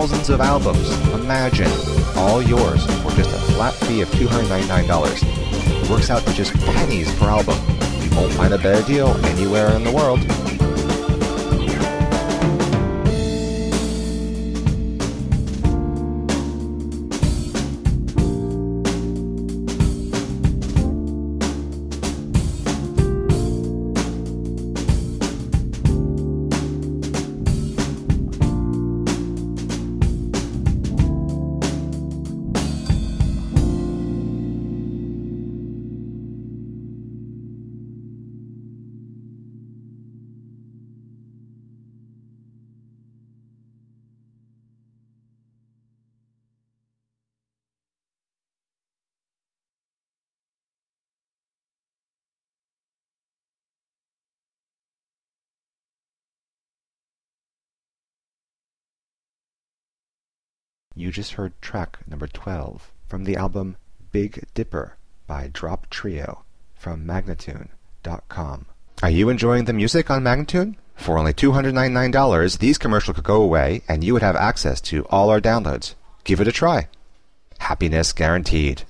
thousands of albums. Imagine, all yours for just a flat fee of $299. It works out to just pennies per album. You won't find a better deal anywhere in the world. You just heard track number 12 from the album Big Dipper by Drop Trio from Magnatune.com. Are you enjoying the music on Magnatune? For only $299, these commercials could go away and you would have access to all our downloads. Give it a try. Happiness guaranteed.